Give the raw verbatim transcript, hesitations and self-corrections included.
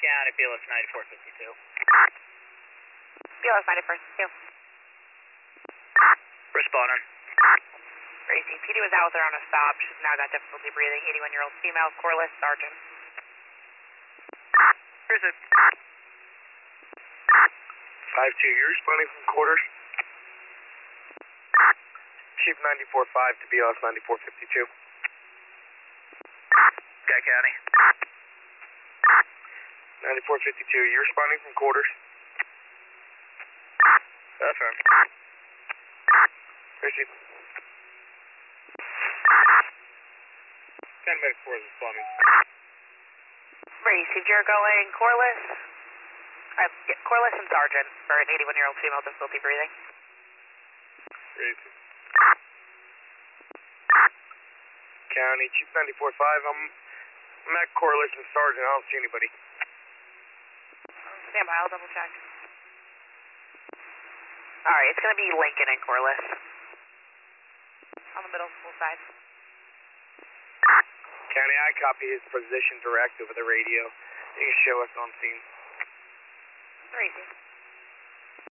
County, B L S ninety-four fifty-two. B L S ninety-four fifty-two. Responding. Gracie, P D was out with her on a stop. She's now got difficulty breathing. eighty-one-year-old female, coreless, sergeant. Where's it? five two, you're responding from quarters. Chief ninety-four five to B L S ninety-four fifty-two. Sky County. ninety-four fifty-two, you're responding from quarters. Affirm. Gracie. ten medic four is responding. Gracie, you're going coreless. Uh, yeah, coreless and sergeant for an eighty-one-year-old female, difficulty breathing. Gracie. County, Chief ninety-four five, I'm, I'm at coreless and sergeant, I don't see anybody. Stand by, I'll double check. Alright, it's going to be Lincoln and coreless. On the middle school side. County, I copy his position direct over the radio. You can show us on scene. Gracie.